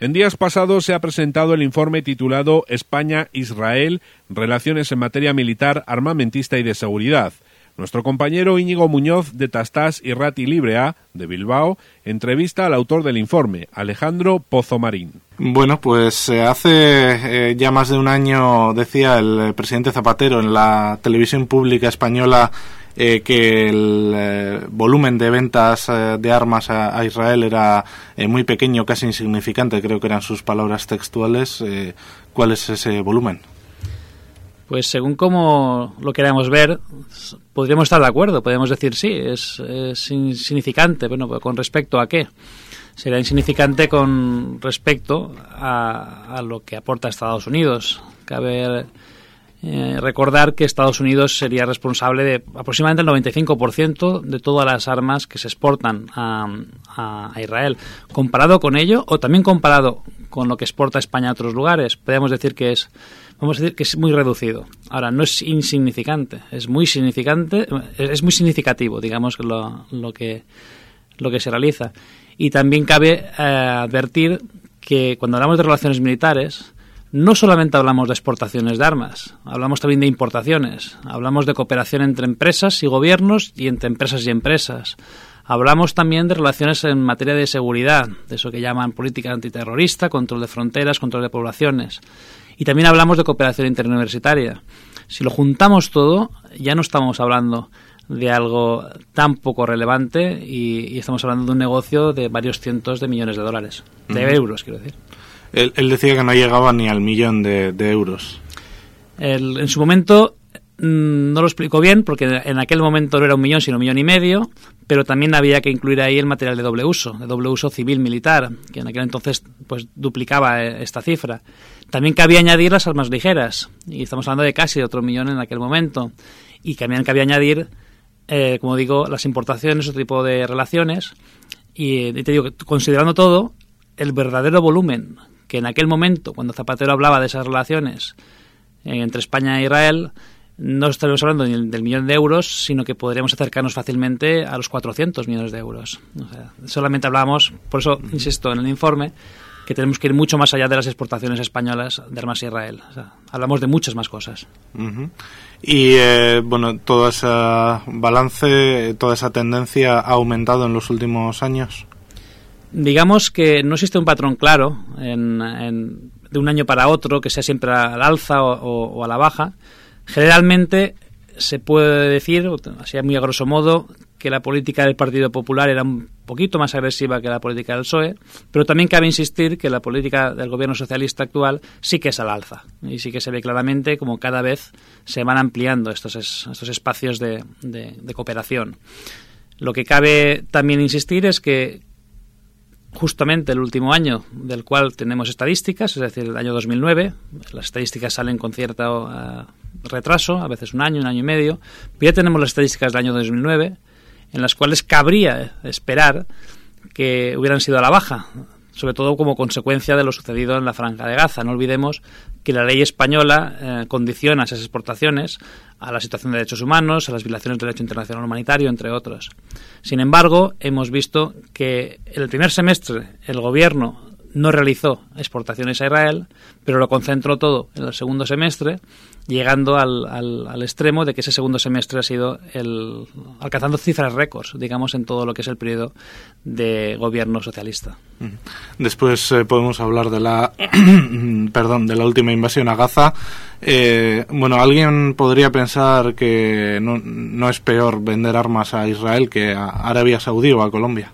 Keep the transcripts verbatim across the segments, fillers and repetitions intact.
En días pasados se ha presentado el informe titulado España-Israel, relaciones en materia militar, armamentista y de seguridad. Nuestro compañero Íñigo Muñoz de Tastás y Rati Librea, de Bilbao, entrevista al autor del informe, Alejandro Pozomarín. Bueno, pues eh, hace eh, ya más de un año decía el presidente Zapatero en la televisión pública española eh, que el eh, volumen de ventas eh, de armas a, a Israel era eh, muy pequeño, casi insignificante, creo que eran sus palabras textuales. Eh, ¿Cuál es ese volumen? Pues según cómo lo queramos ver, podríamos estar de acuerdo, podríamos decir sí, es, es insignificante. Bueno, ¿con respecto a qué? Será insignificante con respecto a, a lo que aporta Estados Unidos. Cabe eh, recordar que Estados Unidos sería responsable de aproximadamente el noventa y cinco por ciento de todas las armas que se exportan a, a, a Israel. Comparado con ello, o también comparado con lo que exporta España a otros lugares, podríamos decir que es Vamos a decir que es muy reducido. Ahora, no es insignificante, es muy significante, es muy significativo, digamos, lo, lo que lo que se realiza. Y también cabe eh, advertir que cuando hablamos de relaciones militares, no solamente hablamos de exportaciones de armas, hablamos también de importaciones, hablamos de cooperación entre empresas y gobiernos y entre empresas y empresas. Hablamos también de relaciones en materia de seguridad, de eso que llaman política antiterrorista, control de fronteras, control de poblaciones. Y también hablamos de cooperación interuniversitaria. Si lo juntamos todo, ya no estamos hablando de algo tan poco relevante y, y estamos hablando de un negocio de varios cientos de millones de dólares, de uh-huh. euros, quiero decir. Él, él decía que no llegaba ni al millón de, de euros. El, en su momento mmm, no lo explicó bien, porque en aquel momento no era un millón, sino un millón y medio, pero también había que incluir ahí el material de doble uso, de doble uso civil-militar, que en aquel entonces pues duplicaba esta cifra. También cabía añadir las armas ligeras, y estamos hablando de casi otro millón en aquel momento. Y también cabía añadir, eh, como digo, las importaciones, otro tipo de relaciones. Y, y te digo, que considerando todo, el verdadero volumen que en aquel momento, cuando Zapatero hablaba de esas relaciones eh, entre España e Israel, no estaríamos hablando ni del millón de euros, sino que podríamos acercarnos fácilmente a los cuatrocientos millones de euros. O sea, solamente hablábamos, por eso insisto en el informe, que tenemos que ir mucho más allá de las exportaciones españolas de armas a Israel. O sea, hablamos de muchas más cosas. Uh-huh. Y, eh, bueno, todo ese balance, toda esa tendencia ha aumentado en los últimos años. Digamos que no existe un patrón claro en, en, de un año para otro, que sea siempre al alza o, o, o a la baja. Generalmente se puede decir, así muy a grosso modo, que la política del Partido Popular era un poquito más agresiva que la política del P S O E, pero también cabe insistir que la política del gobierno socialista actual sí que es al alza y sí que se ve claramente como cada vez se van ampliando estos, es, estos espacios de, de, de cooperación. Lo que cabe también insistir es que justamente el último año del cual tenemos estadísticas, es decir, el año dos mil nueve, las estadísticas salen con cierto uh, retraso, a veces un año, un año y medio, pero ya tenemos las estadísticas del año dos mil nueve, en las cuales cabría esperar que hubieran sido a la baja, sobre todo como consecuencia de lo sucedido en la Franja de Gaza. No olvidemos que la ley española eh, condiciona esas exportaciones a la situación de derechos humanos, a las violaciones del derecho internacional humanitario, entre otros. Sin embargo, hemos visto que en el primer semestre el gobierno no realizó exportaciones a Israel, pero lo concentró todo en el segundo semestre, llegando al, al, al extremo de que ese segundo semestre ha sido el alcanzando cifras récords, digamos, en todo lo que es el periodo de gobierno socialista. Después eh, podemos hablar de la perdón, de la última invasión a Gaza. Eh, bueno, alguien podría pensar que no, no es peor vender armas a Israel que a Arabia Saudí o a Colombia.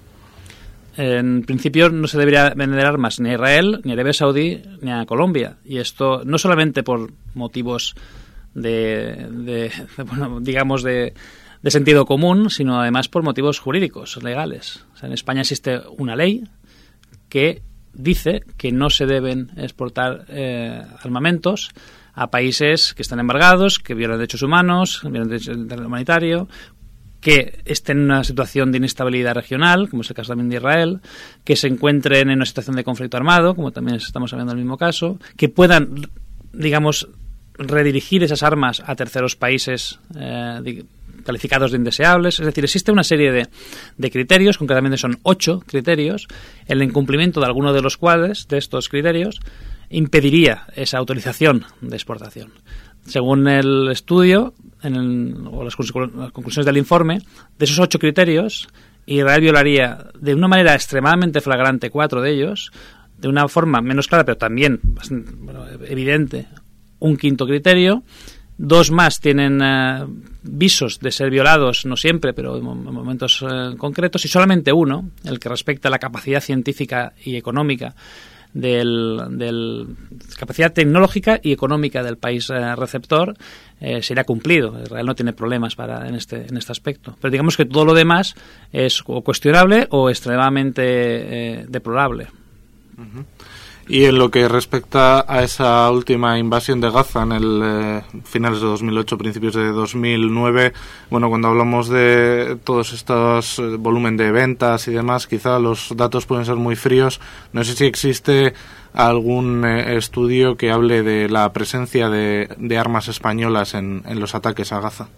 En principio no se debería vender armas ni a Israel, ni a Arabia Saudí, ni a Colombia. Y esto no solamente por motivos de, de, de bueno, digamos, de, de sentido común, sino además por motivos jurídicos, legales. O sea, en España existe una ley que dice que no se deben exportar eh, armamentos a países que están embargados, que violan derechos humanos, que violan derecho humanitario, que estén en una situación de inestabilidad regional, como es el caso también de Israel, que se encuentren en una situación de conflicto armado, como también estamos hablando del mismo caso, que puedan, digamos, redirigir esas armas a terceros países eh, calificados de indeseables. Es decir, existe una serie de, de criterios, concretamente son ocho criterios, el incumplimiento de alguno de los cuales, de estos criterios, impediría esa autorización de exportación. Según el estudio, en el, o las, las conclusiones del informe, de esos ocho criterios, Israel violaría de una manera extremadamente flagrante cuatro de ellos, de una forma menos clara, pero también bastante, bueno, evidente, un quinto criterio. Dos más tienen eh, visos de ser violados, no siempre, pero en momentos eh, concretos, y solamente uno, el que respecta a la capacidad científica y económica del, del capacidad tecnológica y económica del país eh, receptor, eh, será cumplido. Israel no tiene problemas para en este en este aspecto. Pero digamos que todo lo demás es o cuestionable o extremadamente eh, deplorable. Uh-huh. Y en lo que respecta a esa última invasión de Gaza en el eh, finales de dos mil ocho, principios de dos mil nueve, bueno, cuando hablamos de todos estos eh, volumen de ventas y demás, quizá los datos pueden ser muy fríos. No sé si existe algún eh, estudio que hable de la presencia de, de armas españolas en, en los ataques a Gaza.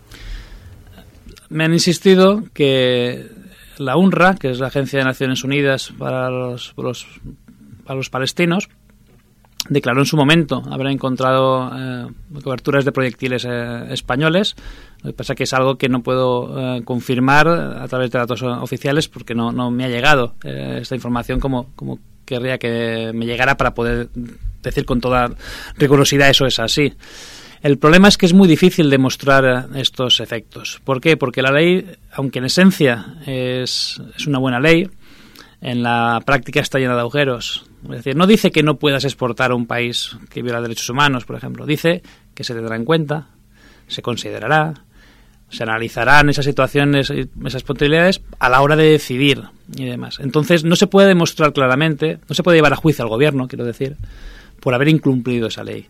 Me han insistido que la UNRWA, que es la Agencia de Naciones Unidas para los, los a los palestinos, declaró en su momento haber encontrado eh, coberturas de proyectiles eh, españoles. Lo que pasa que es algo que no puedo eh, confirmar a través de datos oficiales porque no, no me ha llegado eh, esta información como, como querría que me llegara para poder decir con toda rigurosidad eso es así. El problema es que es muy difícil demostrar estos efectos. ¿Por qué? Porque la ley, aunque en esencia es, es una buena ley, en la práctica está llena de agujeros. Es decir, no dice que no puedas exportar a un país que viola derechos humanos, por ejemplo. Dice que se tendrá en cuenta, se considerará, se analizarán esas situaciones, esas posibilidades a la hora de decidir y demás. Entonces, no se puede demostrar claramente, no se puede llevar a juicio al gobierno, quiero decir, por haber incumplido esa ley.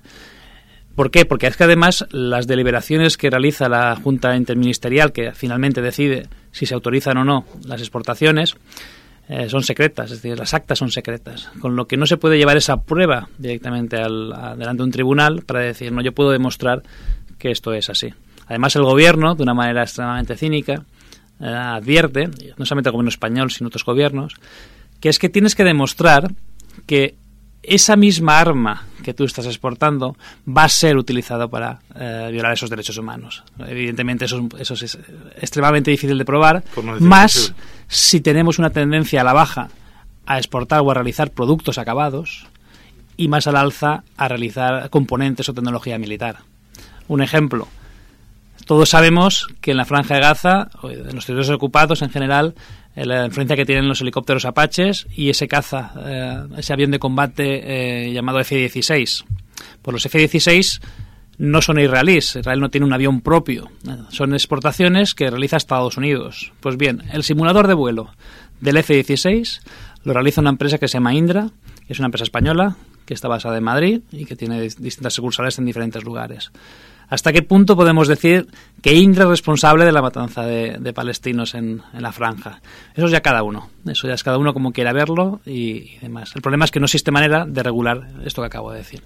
¿Por qué? Porque es que además las deliberaciones que realiza la Junta Interministerial, que finalmente decide si se autorizan o no las exportaciones, Eh, son secretas, es decir, las actas son secretas, con lo que no se puede llevar esa prueba directamente al, a, delante de un tribunal para decir, no, yo puedo demostrar que esto es así. Además, el gobierno, de una manera extremadamente cínica, eh, advierte, no solamente el gobierno español, sino otros gobiernos, que es que tienes que demostrar que esa misma arma que tú estás exportando va a ser utilizada para eh, violar esos derechos humanos. Evidentemente eso, eso es extremadamente difícil de probar, no más difícil. Si tenemos una tendencia a la baja a exportar o a realizar productos acabados y más al alza a realizar componentes o tecnología militar. Un ejemplo, todos sabemos que en la Franja de Gaza, en los territorios ocupados en general, la influencia que tienen los helicópteros Apaches y ese caza, eh, ese avión de combate eh, llamado F dieciséis. Pues los F dieciséis no son israelíes, Israel no tiene un avión propio, son exportaciones que realiza Estados Unidos. Pues bien, el simulador de vuelo del F dieciséis lo realiza una empresa que se llama Indra, que es una empresa española que está basada en Madrid y que tiene distintas sucursales en diferentes lugares. ¿Hasta qué punto podemos decir que Indra es responsable de la matanza de, de palestinos en, en la franja? Eso es ya cada uno. Eso ya es cada uno como quiera verlo y, y demás. El problema es que no existe manera de regular esto que acabo de decir.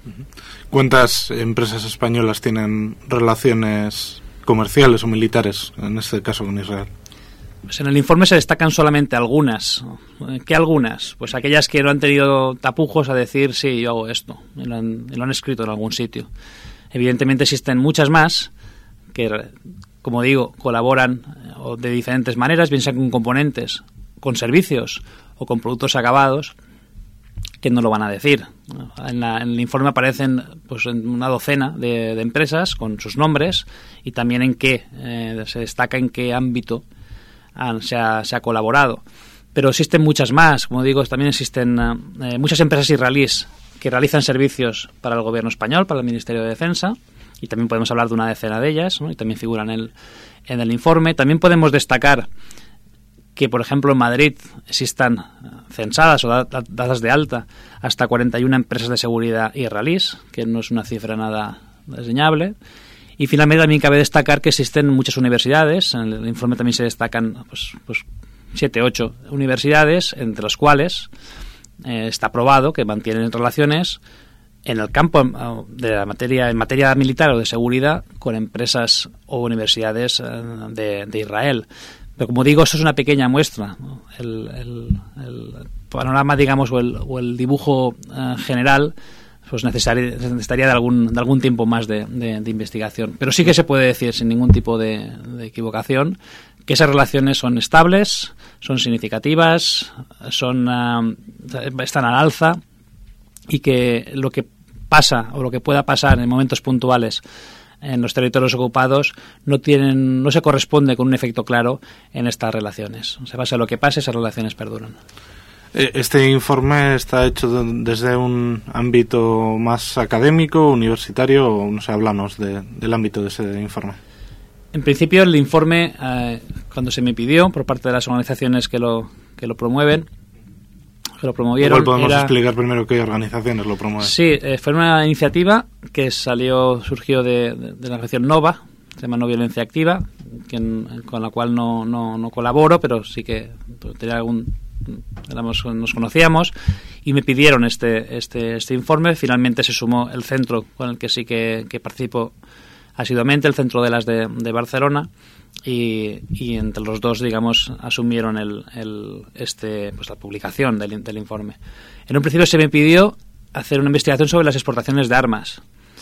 ¿Cuántas empresas españolas tienen relaciones comerciales o militares, en este caso con Israel? Pues en el informe se destacan solamente algunas. ¿Qué algunas? Pues aquellas que no han tenido tapujos a decir, sí, yo hago esto. Y lo han, y lo han escrito en algún sitio. Evidentemente existen muchas más que, como digo, colaboran de diferentes maneras, bien sea con componentes, con servicios o con productos acabados, que no lo van a decir. En, la, en el informe aparecen pues una docena de, de empresas con sus nombres y también en qué, eh, se destaca en qué ámbito han, se, ha, se ha colaborado. Pero existen muchas más, como digo, también existen eh, muchas empresas israelíes que realizan servicios para el gobierno español, para el Ministerio de Defensa, y también podemos hablar de una decena de ellas, ¿no? Y también figuran en el, en el informe. También podemos destacar que, por ejemplo, en Madrid existan censadas o dadas de alta hasta cuarenta y una empresas de seguridad israelíes, que no es una cifra nada desdeñable. Y finalmente también cabe destacar que existen muchas universidades, en el informe también se destacan pues, pues siete, ocho universidades, entre las cuales eh, está probado que mantienen relaciones en el campo de la materia, en materia militar o de seguridad, con empresas o universidades de, de Israel. Pero como digo, eso es una pequeña muestra, ¿no? El, el, el panorama, digamos, o el, o el dibujo uh, general, pues necesitaría, necesitaría de algún de algún tiempo más de, de, de investigación. Pero sí que se puede decir, sin ningún tipo de, de equivocación, que esas relaciones son estables, son significativas, son uh, están al alza, y que lo que pasa o lo que pueda pasar en momentos puntuales en los territorios ocupados no tienen, no se corresponde con un efecto claro en estas relaciones. O sea, pase lo que pase, esas relaciones perduran. Este informe está hecho desde un ámbito más académico, universitario, o no sé, háblanos de, del ámbito de ese informe. En principio, el informe, eh, cuando se me pidió por parte de las organizaciones que lo que lo promueven, que lo promovieron, Igual podemos era... explicar primero qué organizaciones lo promueven. Sí, eh, fue una iniciativa que salió, surgió de, de, de la organización NOVA, se llama No Violencia Activa, que en, con la cual no, no, no colaboro, pero sí que tenía algún, éramos, nos conocíamos, y me pidieron este, este, este informe. Finalmente se sumó el centro con el que sí que, que participo asiduamente, el Centro de las de, de Barcelona, y, y entre los dos, digamos, asumieron el, el, este, pues la publicación del, del informe. En un principio se me pidió hacer una investigación sobre las exportaciones de armas.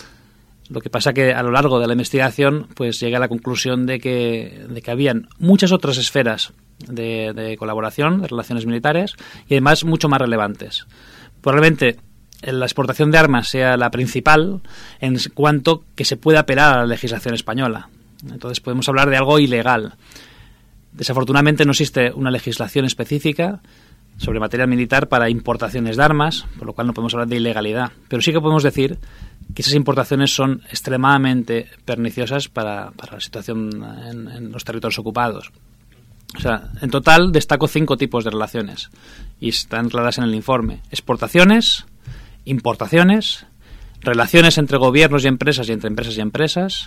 Lo que pasa que a lo largo de la investigación pues llegué a la conclusión de que, de que habían muchas otras esferas de, de colaboración, de relaciones militares, y además mucho más relevantes. Probablemente la exportación de armas sea la principal en cuanto que se puede apelar a la legislación española. Entonces podemos hablar de algo ilegal. Desafortunadamente no existe una legislación específica sobre materia militar para importaciones de armas, por lo cual no podemos hablar de ilegalidad. Pero sí que podemos decir que esas importaciones son extremadamente perniciosas para, para la situación en, en los territorios ocupados. O sea, en total destaco cinco tipos de relaciones y están claras en el informe: exportaciones, importaciones, relaciones entre gobiernos y empresas y entre empresas y empresas,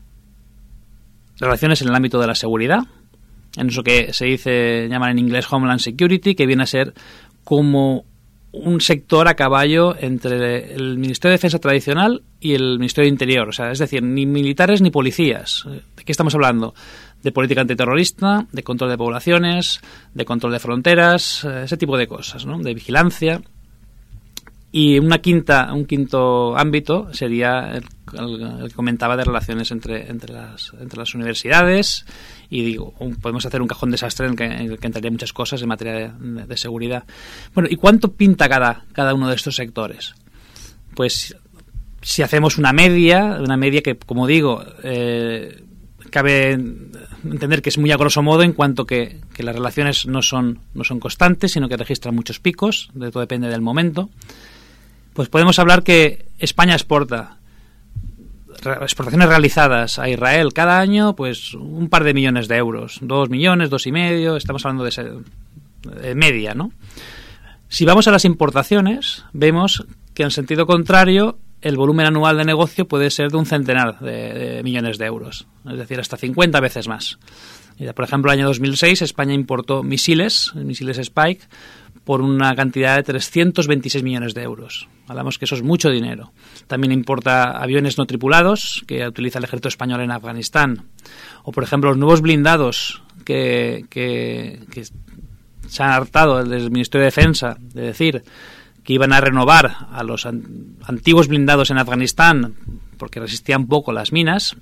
relaciones en el ámbito de la seguridad, en eso que se dice, llaman en inglés Homeland Security, que viene a ser como un sector a caballo entre el Ministerio de Defensa tradicional y el Ministerio de Interior. O sea, es decir, ni militares ni policías. ¿De qué estamos hablando? De política antiterrorista, de control de poblaciones, de control de fronteras, ese tipo de cosas, ¿no? De vigilancia. Y una quinta, un quinto ámbito sería el, el, el que comentaba de relaciones entre, entre, las, entre las universidades, y digo, un, podemos hacer un cajón desastre en el que, en el que entraría muchas cosas en materia de, de, de seguridad. Bueno, ¿y cuánto pinta cada, cada uno de estos sectores? Pues si hacemos una media, una media que, como digo, eh, cabe entender que es muy a grosso modo, en cuanto que, que las relaciones no son, no son constantes, sino que registran muchos picos, de todo depende del momento. Pues podemos hablar que España exporta exportaciones realizadas a Israel cada año, pues un par de millones de euros, dos millones, dos y medio, estamos hablando de, ese, de media, ¿no? Si vamos a las importaciones, vemos que en sentido contrario el volumen anual de negocio puede ser de un centenar de, de millones de euros, es decir, hasta cincuenta veces más. Por ejemplo, el año dos mil seis España importó misiles, misiles Spike, por una cantidad de trescientos veintiséis millones de euros. Hablamos que eso es mucho dinero. También importa aviones no tripulados que utiliza el ejército español en Afganistán. O, por ejemplo, los nuevos blindados que, que, que se han hartado desde el Ministerio de Defensa de decir que iban a renovar a los an- antiguos blindados en Afganistán porque resistían poco las minas.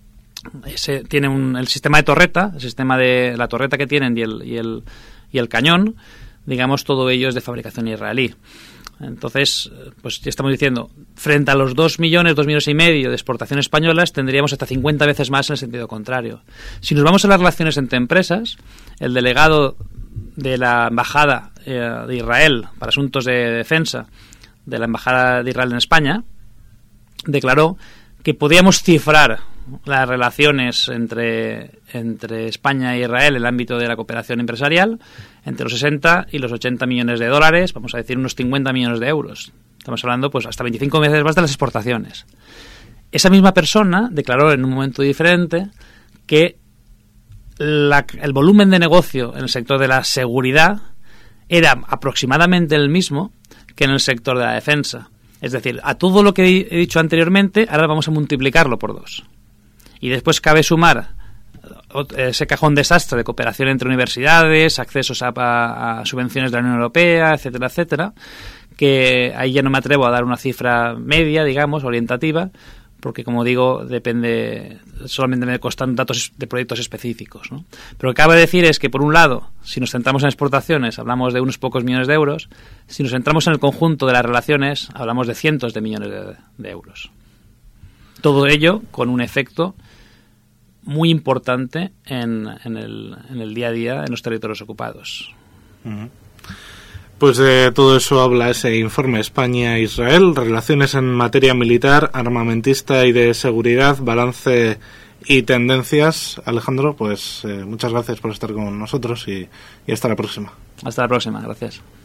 Ese tiene un, el sistema de torreta, el sistema de la torreta que tienen y el, y el, y el cañón, digamos, todo ello es de fabricación israelí. Entonces, pues ya estamos diciendo, frente a los dos millones, dos millones y medio de exportaciones españolas, tendríamos hasta cincuenta veces más en el sentido contrario. Si nos vamos a las relaciones entre empresas, el delegado de la Embajada eh, de Israel para asuntos de defensa de la Embajada de Israel en España declaró que podíamos cifrar las relaciones entre, entre España e Israel en el ámbito de la cooperación empresarial entre los sesenta y los ochenta millones de dólares, vamos a decir unos cincuenta millones de euros. Estamos hablando pues hasta veinticinco veces más de las exportaciones. Esa misma persona declaró en un momento diferente que la, el volumen de negocio en el sector de la seguridad era aproximadamente el mismo que en el sector de la defensa. Es decir, a todo lo que he dicho anteriormente, ahora vamos a multiplicarlo por dos. Y después cabe sumar ese cajón desastre de cooperación entre universidades, accesos a, a, a subvenciones de la Unión Europea, etcétera, etcétera, que ahí ya no me atrevo a dar una cifra media, digamos, orientativa, porque, como digo, depende, solamente me constan datos de proyectos específicos, ¿no? Pero lo que cabe decir es que, por un lado, si nos centramos en exportaciones, hablamos de unos pocos millones de euros. Si nos centramos en el conjunto de las relaciones, hablamos de cientos de millones de, de euros. Todo ello con un efecto muy importante en, en, el, en el día a día en los territorios ocupados. Uh-huh. Pues de todo eso habla ese informe España-Israel, relaciones en materia militar, armamentista y de seguridad, balance y tendencias. Alejandro, pues eh, muchas gracias por estar con nosotros y, y hasta la próxima. Hasta la próxima, gracias.